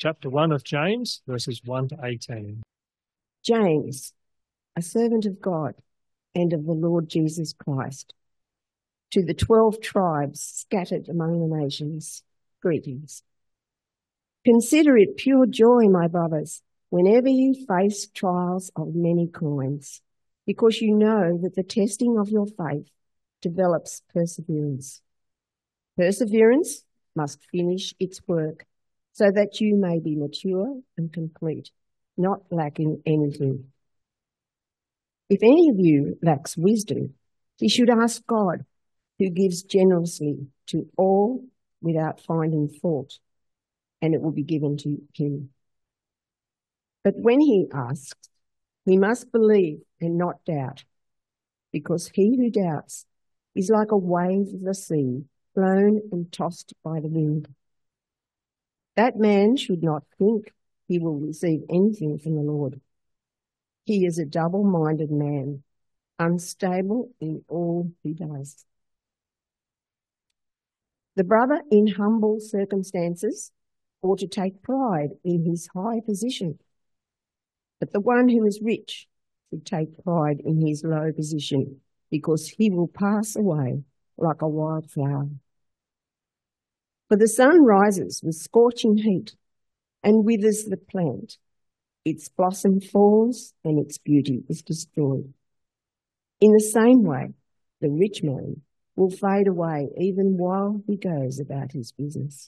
chapter 1 of James, verses 1 to 18. James, a servant of God and of the Lord Jesus Christ, to the 12 tribes scattered among the nations, greetings. Consider it pure joy, my brothers, whenever you face trials of many kinds, because you know that the testing of your faith develops perseverance. Perseverance must finish its work, so that you may be mature and complete, not lacking anything. If any of you lacks wisdom, he should ask God, who gives generously to all without finding fault, and it will be given to him. But when he asks, he must believe and not doubt, because he who doubts is like a wave of the sea, blown and tossed by the wind. That man should not think he will receive anything from the Lord. He is a double-minded man, unstable in all he does. The brother in humble circumstances ought to take pride in his high position, but the one who is rich should take pride in his low position, because he will pass away like a wildflower. For the sun rises with scorching heat and withers the plant. Its blossom falls and its beauty is destroyed. In the same way, the rich man will fade away even while he goes about his business.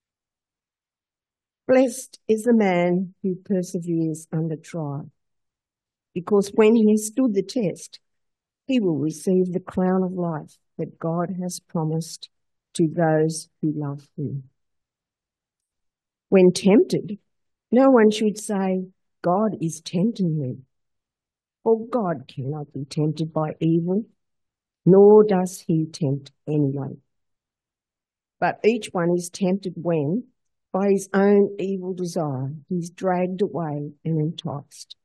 Blessed is the man who perseveres under trial, because when he has stood the test, he will receive the crown of life that God has promised to those who love him. When tempted, no one should say, God is tempting me. For God cannot be tempted by evil, nor does he tempt anyone. But each one is tempted when, by his own evil desire, he is dragged away and enticed.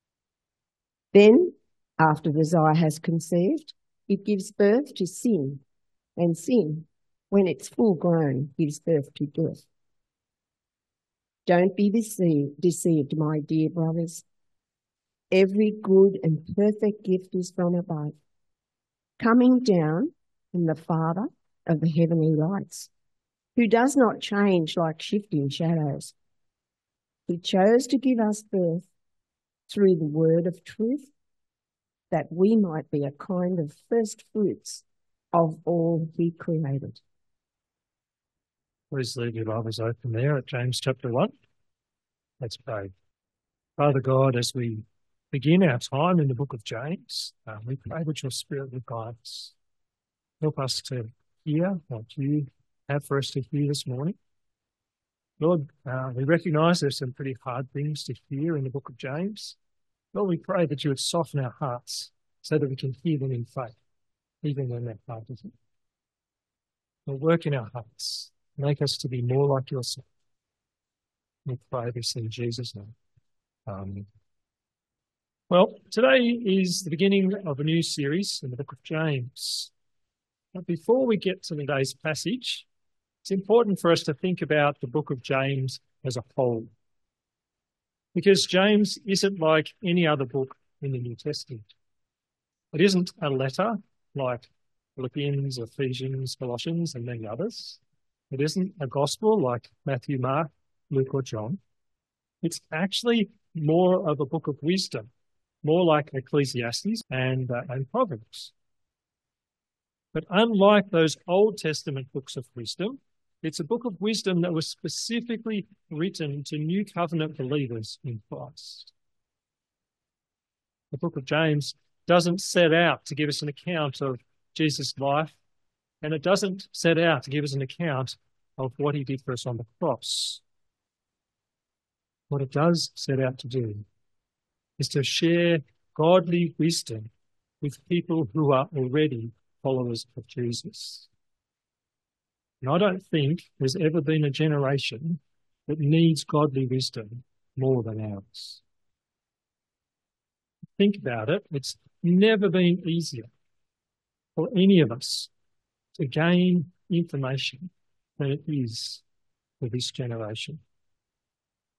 Then, after desire has conceived, it gives birth to sin, and sin, when it's full grown, gives birth to death. Don't be deceived, my dear brothers. Every good and perfect gift is from above, coming down from the Father of the heavenly lights, who does not change like shifting shadows. He chose to give us birth through the word of truth, that we might be a kind of first fruits of all he created. Please leave your Bibles open there at James chapter 1. Let's pray. Father God, as we begin our time in the book of James, we pray that your Spirit will guide us. Help us to hear what you have for us to hear this morning. Lord, we recognise there's some pretty hard things to hear in the book of James. Lord, we pray that you would soften our hearts so that we can hear them in faith, even when they're hard to hear. Lord, work in our hearts. Make us to be more like yourself. We pray this in Jesus' name. Amen. Well, today is the beginning of a new series in the book of James. But before we get to today's passage, it's important for us to think about the book of James as a whole. Because James isn't like any other book in the New Testament. It isn't a letter like Philippians, Ephesians, Colossians, and many others. It isn't a gospel like Matthew, Mark, Luke, or John. It's actually more of a book of wisdom, more like Ecclesiastes and Proverbs. But unlike those Old Testament books of wisdom, it's a book of wisdom that was specifically written to New Covenant believers in Christ. The book of James doesn't set out to give us an account of Jesus' life, and it doesn't set out to give us an account of what he did for us on the cross. What it does set out to do is to share godly wisdom with people who are already followers of Jesus. And I don't think there's ever been a generation that needs godly wisdom more than ours. Think about it. It's never been easier for any of us to gain information than it is for this generation.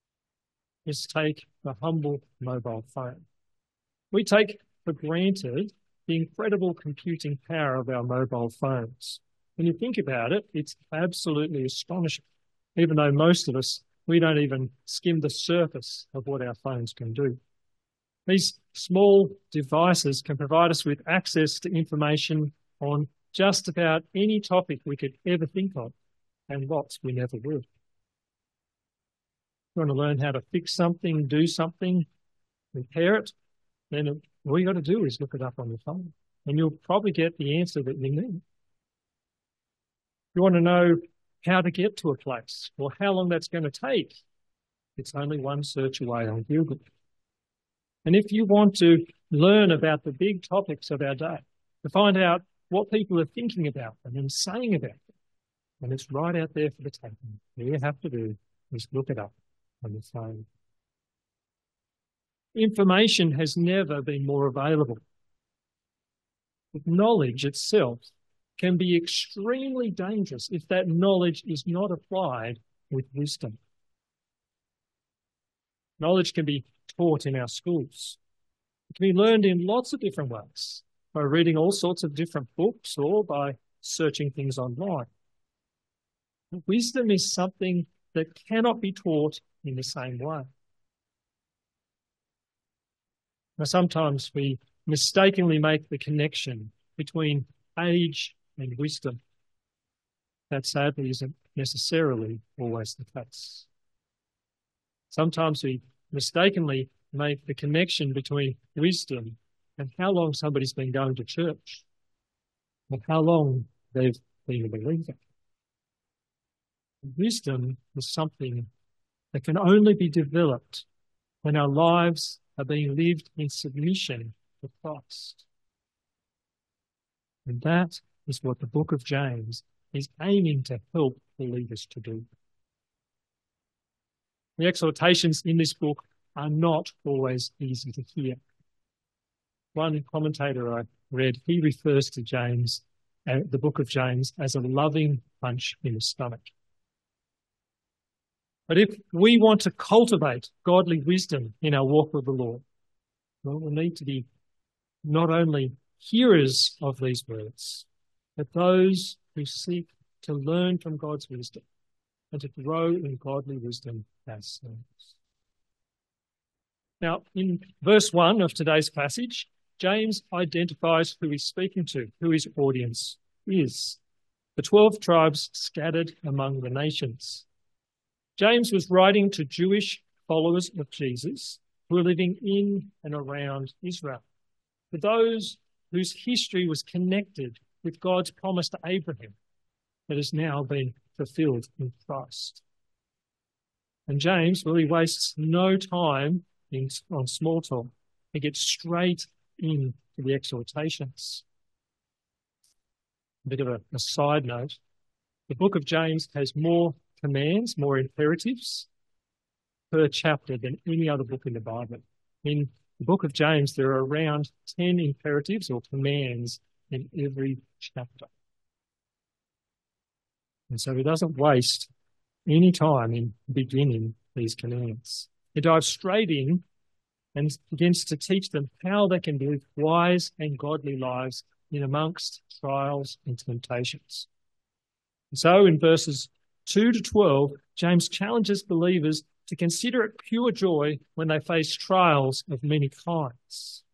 is take the humble mobile phone. We take for granted the incredible computing power of our mobile phones. When you think about it, it's absolutely astonishing. Even though most of us, we don't even skim the surface of what our phones can do. These small devices can provide us with access to information on just about any topic we could ever think of, and lots we never will. You want to learn how to fix something, do something, repair it, then all you got to do is look it up on your phone, and you'll probably get the answer that you need. You want to know how to get to a place or how long that's going to take. It's only one search away on Google. And if you want to learn about the big topics of our day, to find out what people are thinking about them and saying about them, and it's right out there for the taking. All you have to do is look it up on your phone. Information has never been more available. But knowledge itself can be extremely dangerous if that knowledge is not applied with wisdom. Knowledge can be taught in our schools. It can be learned in lots of different ways, by reading all sorts of different books or by searching things online. But wisdom is something that cannot be taught in the same way. Now, sometimes we mistakenly make the connection between age and wisdom. That sadly isn't necessarily always the case. Sometimes we mistakenly make the connection between wisdom and how long somebody's been going to church, or how long they've been a believer. Wisdom is something that can only be developed when our lives are being lived in submission to Christ. And that is what the book of James is aiming to help believers to do. The exhortations in this book are not always easy to hear. One commentator I read, he refers to James, the book of James, as a loving punch in the stomach. But if we want to cultivate godly wisdom in our walk with the Lord, well, we'll need to be not only hearers of these words, but those who seek to learn from God's wisdom and to grow in godly wisdom ourselves. Now, in verse 1 of today's passage, James identifies who he's speaking to, who his audience is. The 12 tribes scattered among the nations. James was writing to Jewish followers of Jesus who were living in and around Israel, for those whose history was connected with God's promise to Abraham that has now been fulfilled in Christ. And James really wastes no time on small talk. He gets straight into the exhortations. A bit of a side note, the book of James has more commands, more imperatives per chapter than any other book in the Bible. In the book of James, there are around 10 imperatives or commands in every chapter. And so he doesn't waste any time in beginning these commands. He dives straight in and begins to teach them how they can live wise and godly lives in amongst trials and temptations. And so in verses 2 to 12, James challenges believers to consider it pure joy when they face trials of many kinds.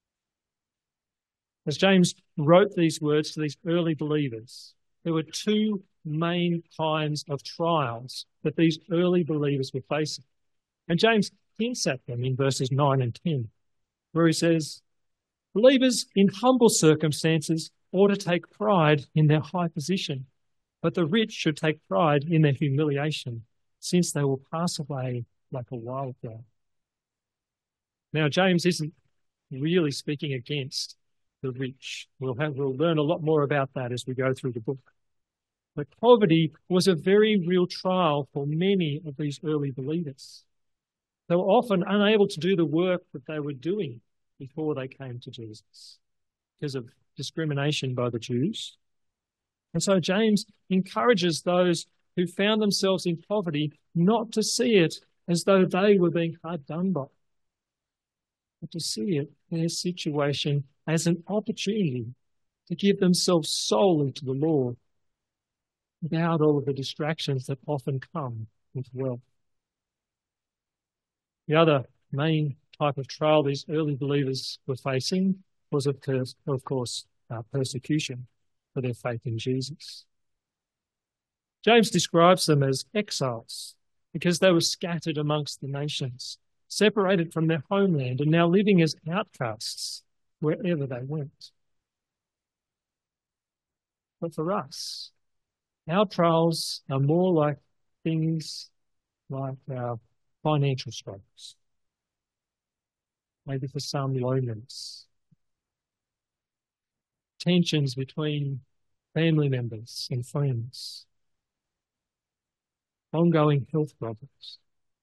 As James wrote these words to these early believers, there were two main kinds of trials that these early believers were facing. And James hints at them in verses 9 and 10, where he says, believers in humble circumstances ought to take pride in their high position, but the rich should take pride in their humiliation, since they will pass away like a wildflower. Now, James isn't really speaking against the rich. We'll learn a lot more about that as we go through the book. But poverty was a very real trial for many of these early believers. They were often unable to do the work that they were doing before they came to Jesus because of discrimination by the Jews. And so James encourages those who found themselves in poverty not to see it as though they were being hard done by, but to see it, their situation, as an opportunity to give themselves solely to the Lord without all of the distractions that often come with wealth. The other main type of trial these early believers were facing was, of course, persecution for their faith in Jesus. James describes them as exiles because they were scattered amongst the nations, separated from their homeland, and now living as outcasts wherever they went. But for us, our trials are more like things like our financial struggles, maybe for some loneliness, tensions between family members and friends, ongoing health problems,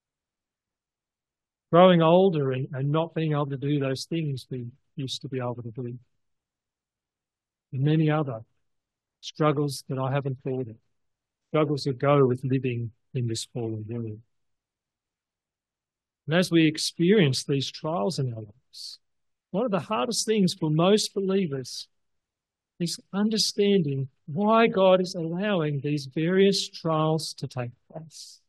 growing older and not being able to do those things we used to be able to do, and many other struggles that I haven't thought of, struggles that go with living in this fallen world. And as we experience these trials in our lives, one of the hardest things for most believers is understanding why God is allowing these various trials to take place.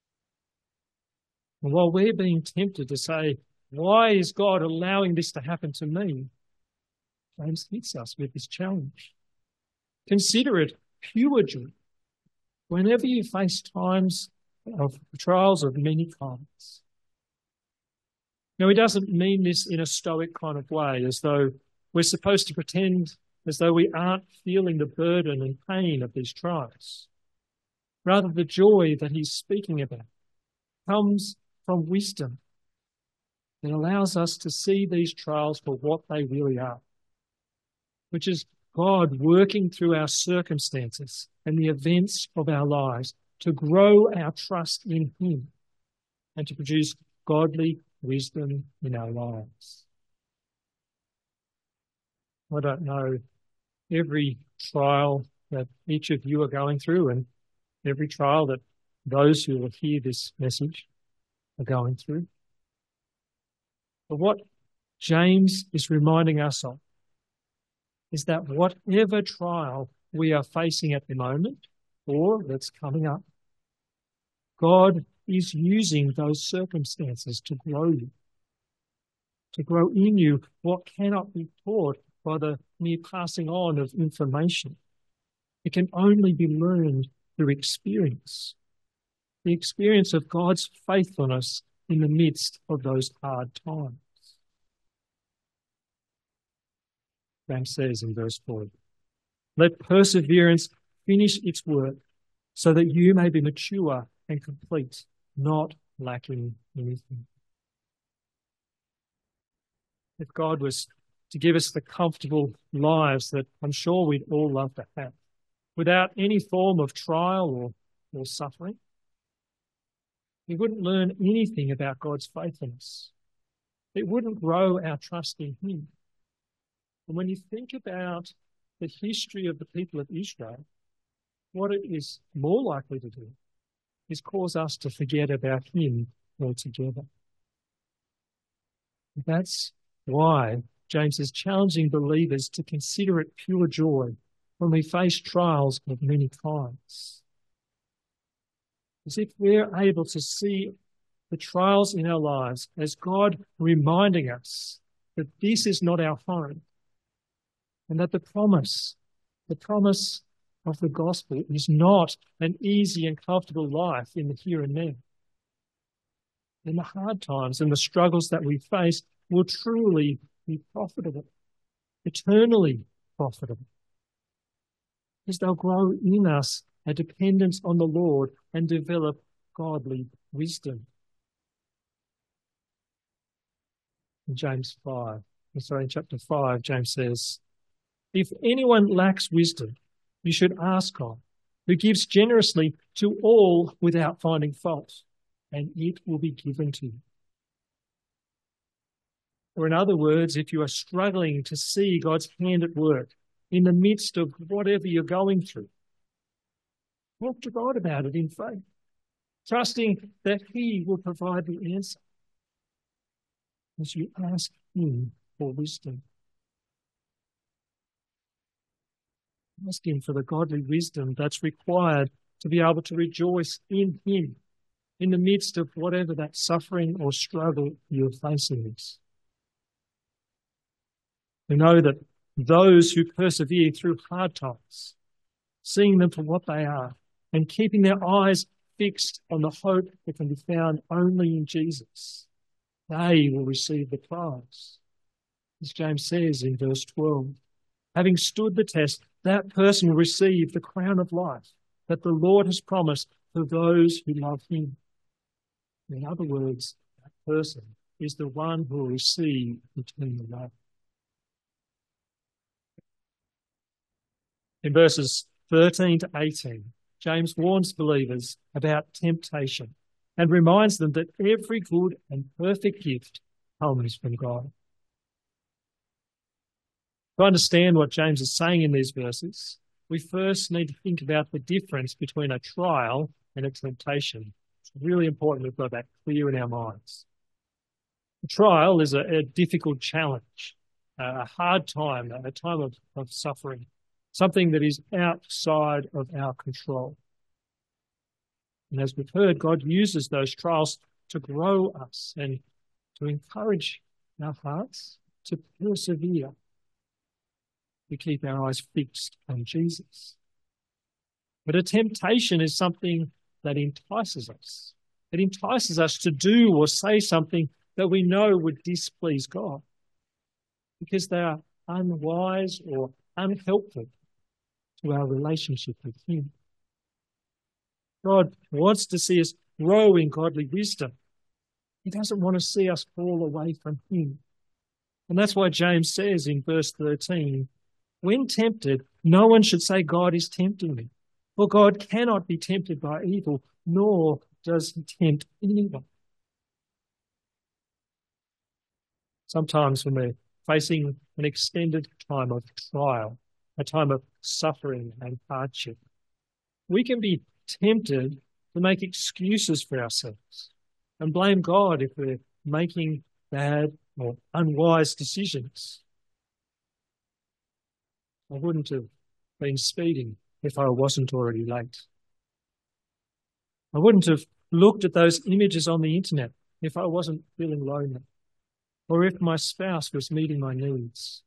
And while we're being tempted to say, why is God allowing this to happen to me? James hits us with this challenge. Consider it pure joy whenever you face times of trials of many kinds. Now, he doesn't mean this in a stoic kind of way, as though we're supposed to pretend as though we aren't feeling the burden and pain of these trials. Rather, the joy that he's speaking about comes from wisdom that allows us to see these trials for what they really are, which is God working through our circumstances and the events of our lives to grow our trust in him and to produce godly wisdom in our lives. I don't know every trial that each of you are going through and every trial that those who will hear this message are going through. But what James is reminding us of is that whatever trial we are facing at the moment or that's coming up, God is using those circumstances to grow you, to grow in you what cannot be taught by the mere passing on of information. It can only be learned through experience, the experience of God's faithfulness in the midst of those hard times. James says in verse 4, let perseverance finish its work so that you may be mature and complete, not lacking anything. If God was to give us the comfortable lives that I'm sure we'd all love to have, without any form of trial or suffering, we wouldn't learn anything about God's faithfulness. It wouldn't grow our trust in him. And when you think about the history of the people of Israel, what it is more likely to do is cause us to forget about him altogether. That's why James is challenging believers to consider it pure joy when we face trials of many kinds. As if we're able to see the trials in our lives as God reminding us that this is not our home, and that the promise of the gospel is not an easy and comfortable life in the here and now. In the hard times and the struggles that we face will truly be profitable, eternally profitable, because they'll grow in us a dependence on the Lord and develop godly wisdom. In chapter 5, James says, if anyone lacks wisdom, you should ask God, who gives generously to all without finding fault, and it will be given to you. Or in other words, if you are struggling to see God's hand at work in the midst of whatever you're going through, talk to God about it in faith. trusting that he will provide the answer as you ask him for wisdom. Ask him for the godly wisdom that's required to be able to rejoice in him in the midst of whatever that suffering or struggle you're facing is. We know that those who persevere through hard times, seeing them for what they are and keeping their eyes fixed on the hope that can be found only in Jesus, they will receive the prize. As James says in verse 12, having stood the test, that person will receive the crown of life that the Lord has promised for those who love him. In other words, that person is the one who will receive eternal life. In verses 13 to 18, James warns believers about temptation and reminds them that every good and perfect gift comes from God. To understand what James is saying in these verses, we first need to think about the difference between a trial and a temptation. It's really important we've got that clear in our minds. A trial is a difficult challenge, a hard time, a time of suffering, something that is outside of our control. And as we've heard, God uses those trials to grow us and to encourage our hearts to persevere. We keep our eyes fixed on Jesus. But a temptation is something that entices us. It entices us to do or say something that we know would displease God because they are unwise or unhelpful to our relationship with him. God wants to see us grow in godly wisdom. He doesn't want to see us fall away from him. And that's why James says in verse 13, when tempted, no one should say, God is tempting me. For God cannot be tempted by evil, nor does he tempt anyone. Sometimes when we're facing an extended time of trial, a time of suffering and hardship, we can be tempted to make excuses for ourselves and blame God if we're making bad or unwise decisions. I wouldn't have been speeding if I wasn't already late. I wouldn't have looked at those images on the internet if I wasn't feeling lonely, or if my spouse was meeting my needs.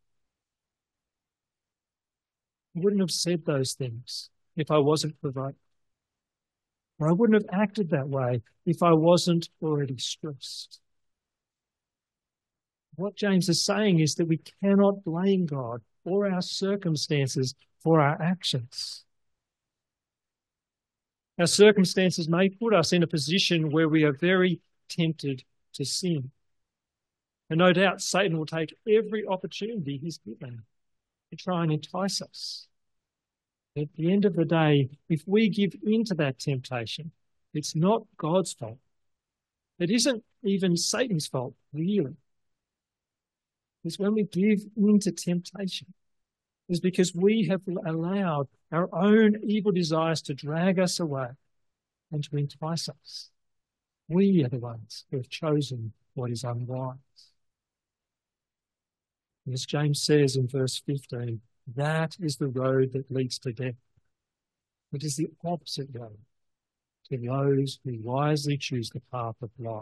I wouldn't have said those things if I wasn't provoked. Or I wouldn't have acted that way if I wasn't already stressed. What James is saying is that we cannot blame God or our circumstances for our actions. Our circumstances may put us in a position where we are very tempted to sin. And no doubt Satan will take every opportunity he's given to try and entice us. At the end of the day, if we give in to that temptation, it's not God's fault. It isn't even Satan's fault, really. It's when we give in to temptation. It's because we have allowed our own evil desires to drag us away and to entice us. We are the ones who have chosen what is unwise. And as James says in verse 15, that is the road that leads to death. It is the opposite road to those who wisely choose the path of life.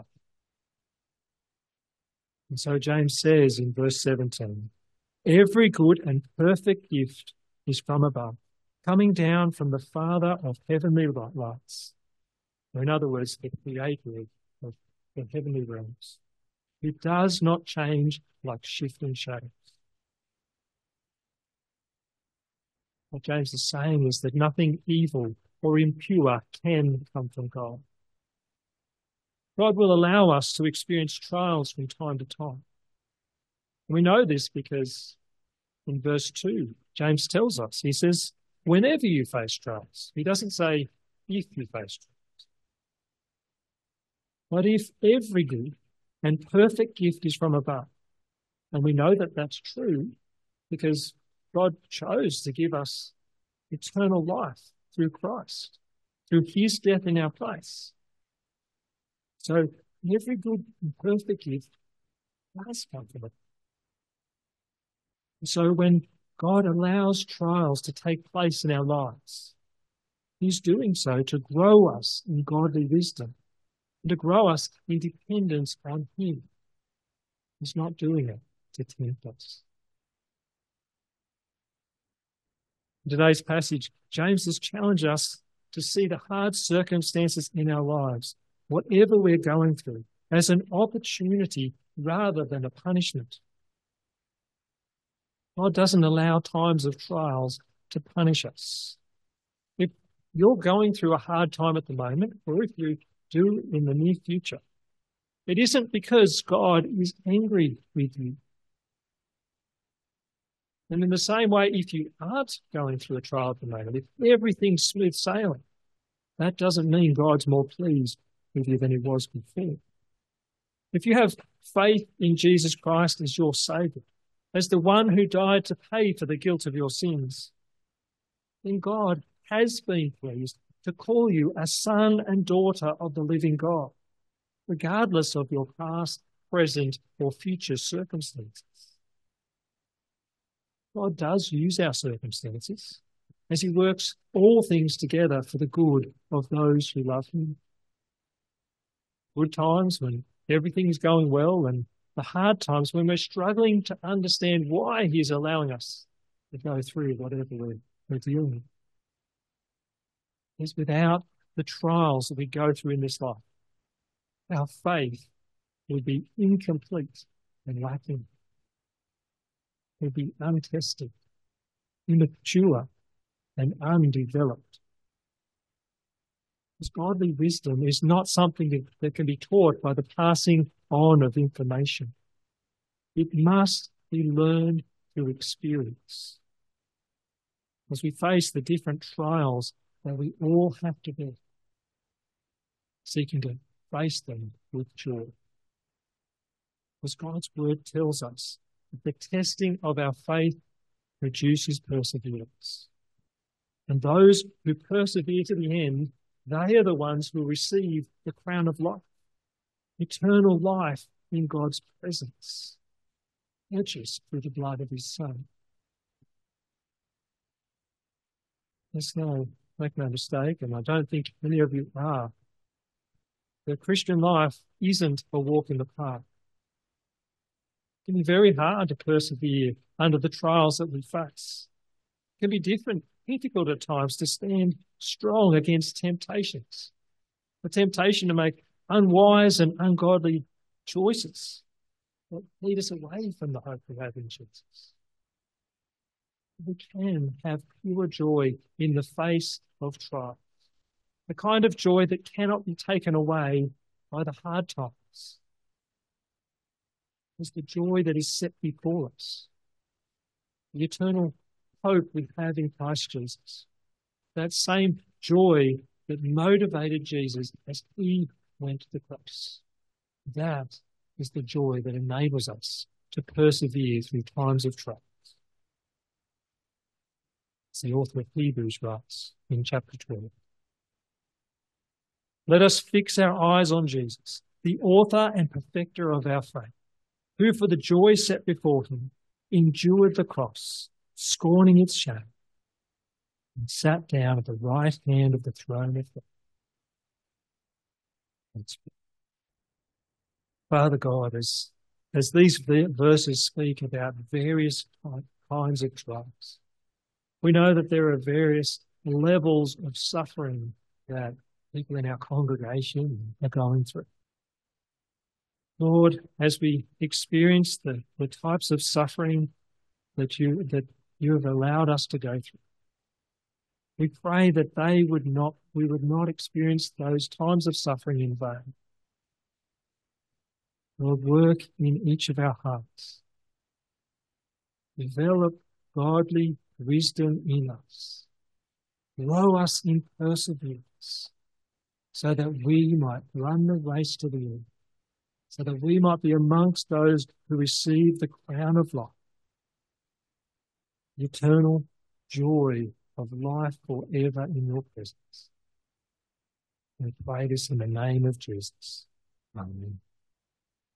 And so James says in verse 17, every good and perfect gift is from above, coming down from the Father of heavenly lights, or in other words, the creator of the heavenly realms, who does not change like shifting shadows. What James is saying is that nothing evil or impure can come from God. God will allow us to experience trials from time to time. And we know this because in verse 2, James tells us, he says, whenever you face trials. He doesn't say if you face trials. But if every good and perfect gift is from above, and we know that that's true because God chose to give us eternal life through Christ, through his death in our place. So every good and perfect gift does come from it. So when God allows trials to take place in our lives, He's doing so to grow us in godly wisdom and to grow us in dependence on Him. He's not doing it to tempt us. In today's passage, James has challenged us to see the hard circumstances in our lives, whatever we're going through, as an opportunity rather than a punishment. God doesn't allow times of trials to punish us. If you're going through a hard time at the moment, or if you do in the near future, it isn't because God is angry with you. And in the same way, if you aren't going through a trial at the moment, if everything's smooth sailing, that doesn't mean God's more pleased with you than He was before. If you have faith in Jesus Christ as your Saviour, as the one who died to pay for the guilt of your sins, then God has been pleased to call you a son and daughter of the living God, regardless of your past, present, or future circumstances. God does use our circumstances as He works all things together for the good of those who love Him. Good times when everything is going well, and the hard times when we're struggling to understand why He's allowing us to go through whatever we're dealing with. It's without the trials that we go through in this life, our faith will be incomplete and lacking. Will be untested, immature, and undeveloped. Because godly wisdom is not something that can be taught by the passing on of information. It must be learned through experience. As we face the different trials that we all have to bear, seeking to face them with joy. Because God's word tells us that the testing of our faith produces perseverance. And those who persevere to the end, they are the ones who receive the crown of life, eternal life in God's presence, purchased through the blood of His Son. Make no mistake, and I don't think many of you are. The Christian life isn't a walk in the park. It can be very hard to persevere under the trials that we face. It can be difficult at times to stand strong against temptations. The temptation to make unwise and ungodly choices that lead us away from the hope we have in Jesus. We can have pure joy in the face of trials, the kind of joy that cannot be taken away by the hard times. It's the joy that is set before us, the eternal hope we have in Christ Jesus, that same joy that motivated Jesus as He went to the cross. That is the joy that enables us to persevere through times of trials. As the author of Hebrews writes in chapter 12. Let us fix our eyes on Jesus, the author and perfecter of our faith, who for the joy set before Him endured the cross, scorning its shame, and sat down at the right hand of the throne of God. Father God, as these verses speak about various kinds of trials, we know that there are various levels of suffering that people in our congregation are going through. Lord, as we experience the types of suffering that you have allowed us to go through, we pray that we would not experience those times of suffering in vain. Lord, work in each of our hearts. Develop godly wisdom in us. Grow us in perseverance so that we might run the race to the end, so that we might be amongst those who receive the crown of life, the eternal joy of life forever in your presence. We pray this in the name of Jesus. Amen.